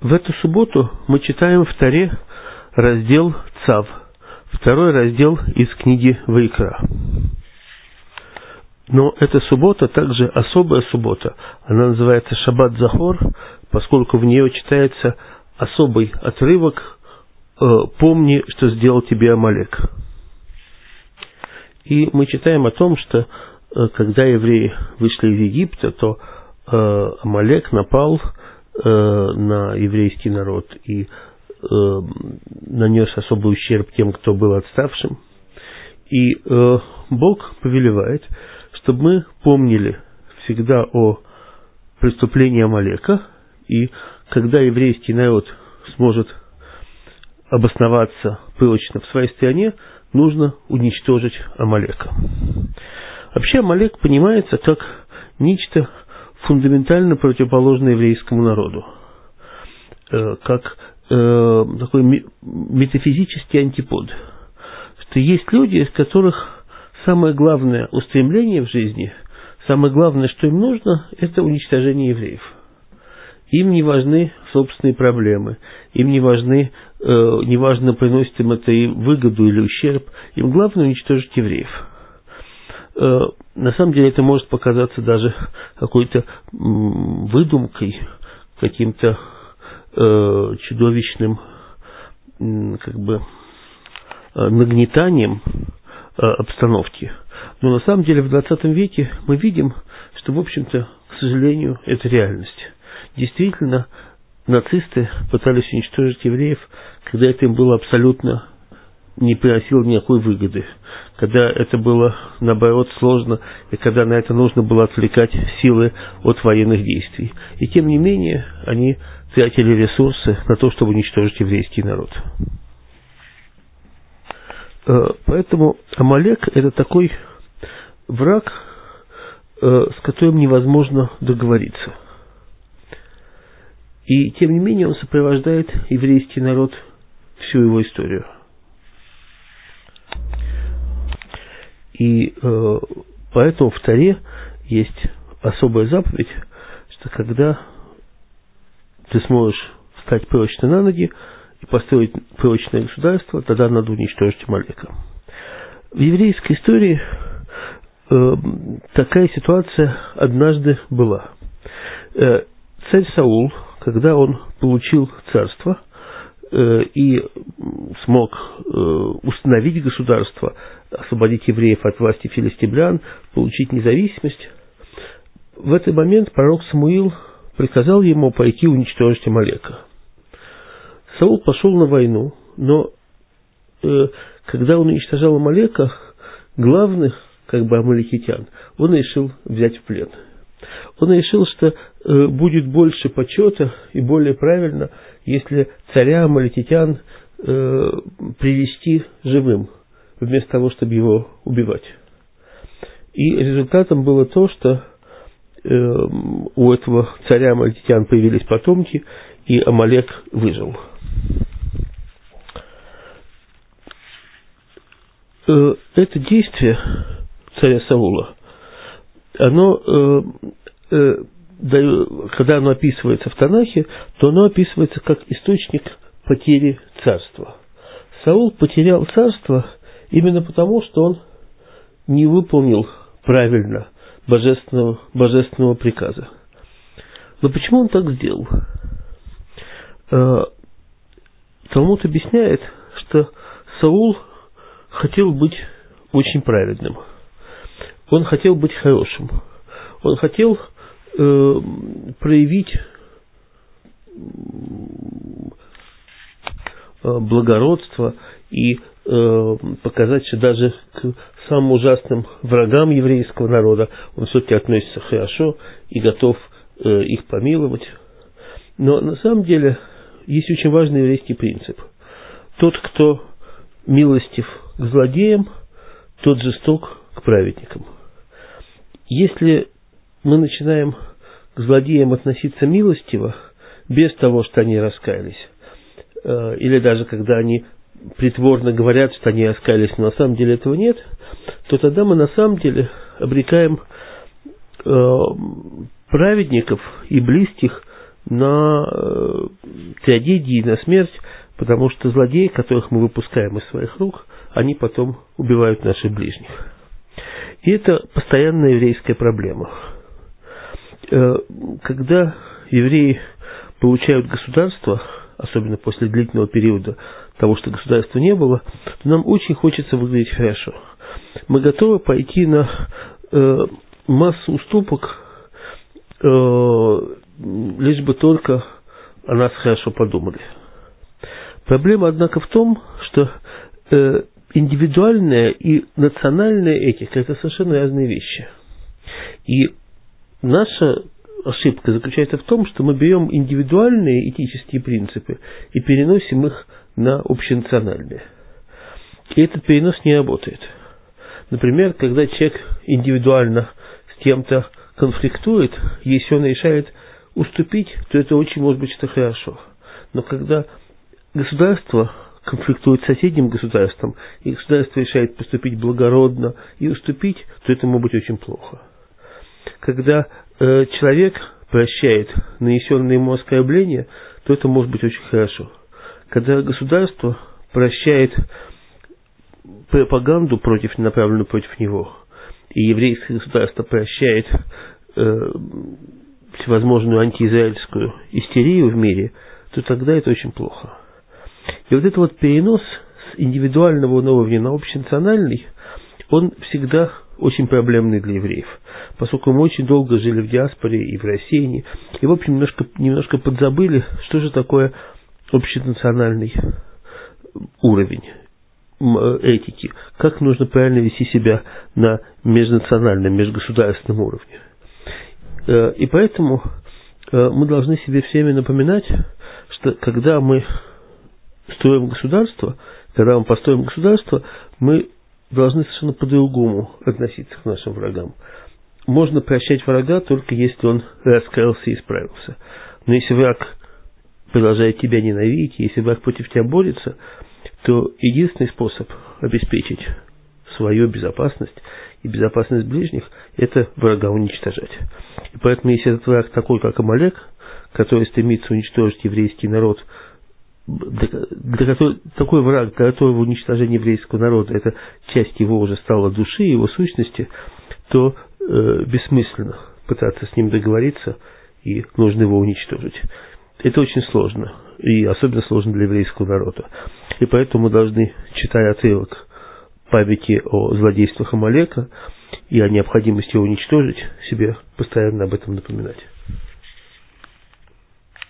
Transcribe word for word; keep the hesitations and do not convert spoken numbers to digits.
В эту субботу мы читаем в Торе раздел Цав, второй раздел из книги Ваикра. Но эта суббота также особая суббота. Она называется Шаббат Захор, поскольку в нее читается особый отрывок «Помни, что сделал тебе Амалек». И мы читаем о том, что когда евреи вышли из Египта, то Амалек напал на еврейский народ и нанес особый ущерб тем, кто был отставшим. И Бог повелевает, чтобы мы помнили всегда о преступлении Амалека, и когда еврейский народ сможет обосноваться прочно в своей стране, нужно уничтожить Амалека. Вообще Амалек понимается как нечто фундаментально противоположное еврейскому народу, как э, такой метафизический антипод. Что есть люди, из которых самое главное устремление в жизни, самое главное, что им нужно, это уничтожение евреев. Им не важны собственные проблемы, им не важны, э, не важно, приносит им это и выгоду или ущерб, им главное уничтожить евреев. Э, на самом деле это может показаться даже какой-то м, выдумкой, каким-то э, чудовищным м, как бы э, нагнетанием э, обстановки. Но на самом деле в двадцатом веке мы видим, что, в общем-то, к сожалению, это реальность. Действительно, нацисты пытались уничтожить евреев, когда это им было абсолютно не приносило никакой выгоды, когда это было, наоборот, сложно, и когда на это нужно было отвлекать силы от военных действий. И тем не менее, они тратили ресурсы на то, чтобы уничтожить еврейский народ. Поэтому Амалек – это такой враг, с которым невозможно договориться. И тем не менее он сопровождает еврейский народ всю его историю. И э, поэтому в Торе есть особая заповедь, что когда ты сможешь встать прочно на ноги и построить прочное государство, тогда надо уничтожить Амалека. В еврейской истории э, такая ситуация однажды была. Э, царь Саул, когда он получил царство э, и смог э, установить государство, освободить евреев от власти филистимлян, получить независимость, в этот момент пророк Самуил приказал ему пойти уничтожить Амалека. Саул пошел на войну, но э, когда он уничтожал Амалека, главных как бы амаликитян он решил взять в плен. Он решил, что э, будет больше почета и более правильно, если царя амаликитян э, привести живым, вместо того, чтобы его убивать. И результатом было то, что э, у этого царя амаликитян появились потомки, и Амалек выжил. Э, это действие царя Саула, оно, э, э, когда оно описывается в Танахе, то оно описывается как источник потери царства. Саул потерял царство именно потому, что он не выполнил правильно божественного, божественного приказа. Но почему он так сделал? Э, Талмуд объясняет, что Саул хотел быть очень праведным. Он хотел быть хорошим. Он хотел э, проявить э, благородство и э, показать, что даже к самым ужасным врагам еврейского народа он все-таки относится хорошо и готов э, их помиловать. Но на самом деле есть очень важный еврейский принцип. Тот, кто милостив к злодеям, тот жесток к праведникам. Если мы начинаем к злодеям относиться милостиво, без того, что они раскаялись, э, или даже когда они притворно говорят, что они раскаялись, но на самом деле этого нет, то тогда мы на самом деле обрекаем э, праведников и близких на э, трагедии и на смерть, потому что злодеи, которых мы выпускаем из своих рук, они потом убивают наших ближних. И это постоянная еврейская проблема. Когда евреи получают государство, особенно после длительного периода того, что государства не было, то нам очень хочется выглядеть хорошо. Мы готовы пойти на э, массу уступок, э, лишь бы только о нас хорошо подумали. Проблема, однако, в том, что э, индивидуальная и национальная этика – это совершенно разные вещи. И наша ошибка заключается в том, что мы берем индивидуальные этические принципы и переносим их на общенациональные. И этот перенос не работает. Например, когда человек индивидуально с кем-то конфликтует, если он решает уступить, то это очень может быть что хорошо. Но когда государство конфликтует с соседним государством, и государство решает поступить благородно и уступить, то это может быть очень плохо. Когда э, человек прощает нанесенные ему оскорбления, то это может быть очень хорошо. Когда государство прощает пропаганду, против, направленную против него, и еврейское государство прощает э, всевозможную антиизраильскую истерию в мире, то тогда это очень плохо. И вот этот вот перенос с индивидуального уровня на общенациональный, он всегда очень проблемный для евреев, поскольку мы очень долго жили в диаспоре и в рассеянии, и, в общем, немножко, немножко подзабыли, что же такое общенациональный уровень этики, как нужно правильно вести себя на межнациональном, межгосударственном уровне. И поэтому мы должны себе все время напоминать, что когда мы строим государство, когда мы построим государство, мы должны совершенно по-другому относиться к нашим врагам. Можно прощать врага только если он раскаялся и исправился. Но если враг продолжает тебя ненавидеть, если враг против тебя борется, то единственный способ обеспечить свою безопасность и безопасность ближних – это врага уничтожать. И поэтому, если этот враг такой, как Амалек, который стремится уничтожить еврейский народ, для, для которого, такой враг, для которого уничтожение еврейского народа – это часть его уже стала души, его сущности, то э, бессмысленно пытаться с ним договориться, и нужно его уничтожить. Это очень сложно, и особенно сложно для еврейского народа. И поэтому мы должны, читая отрывок памяти о злодействах Амалека и о необходимости его уничтожить, себе постоянно об этом напоминать.